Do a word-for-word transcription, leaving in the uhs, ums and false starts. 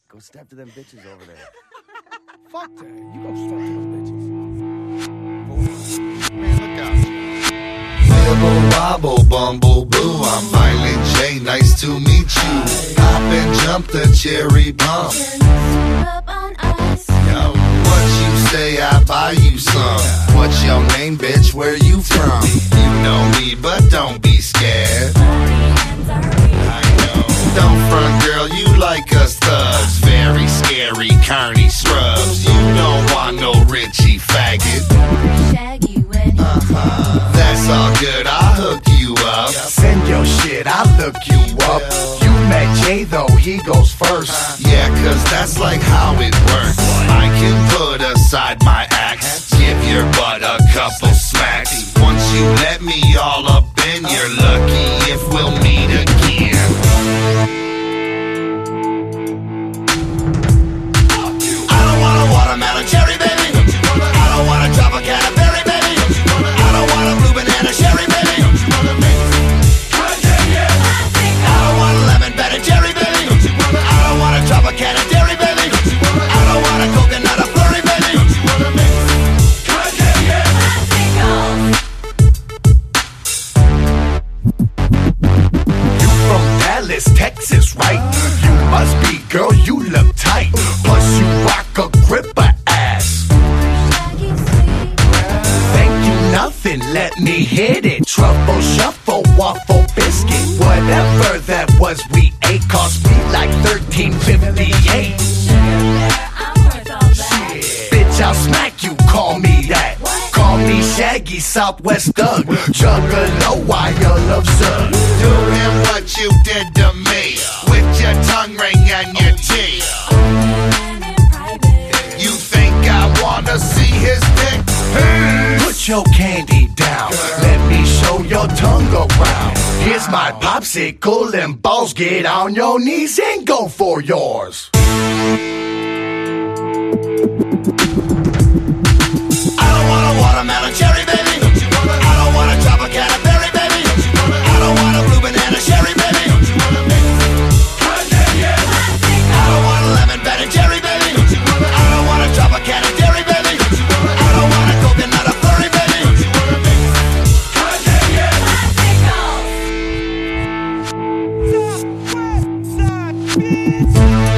Go step to them bitches over there. Fuck that. You go step to them bitches. Man, look out. Wibble, wobble, bumble, boo. I'm Violent J, nice to meet you. Hop and jump the cherry pump. Yo, what you say, I buy you some. What's your name, bitch? Where you from? You know me, but don't be scared. I know. Don't front, girl, you like us thugs. Very scary, carny scrubs. You don't want no Richie faggot. Uh-huh. That's all good, I'll hook you up. Send your shit, I'll look you up. You met Jay though, he goes first. Yeah, cause that's like how it works. I can put aside my axe, give your butt a couple smacks. Once you let me all up in, you're lucky if we'll meet again. I don't want a watermelon cherry, baby. I don't want a Tropicana berry, baby. I don't want a blue banana cherry, baby. I don't want a lemon battered cherry, baby. I don't want a Tropicana dairy, baby. I don't want a coconut or flurry, baby. You from Dallas, Texas, right? You must be, girl, you look tight. Plus you rock a gripper ass. Thank you, nothing, let me hit it. Truffle shuffle, waffle biscuit. Whatever that was we ate cost me like thirteen fifty-eight. Shit, bitch, I'll smack you, call me that. Call me Shaggy, Southwest Doug. Juggalo, why you love son? Doing what you did to me, with your tongue ring and your teeth. You think I wanna see his dick? Put your candy down, let me show your tongue around. Here's my popsicle and balls, get on your knees and go for yours. I don't want a watermelon cherry, baby. I don't want a Tropicana berry, baby. I don't want a blue banana cherry, baby. I don't want a lemon battered cherry, baby. I don't want a Tropicana dairy, baby. I don't want a coconut or flurry, baby. Side, side,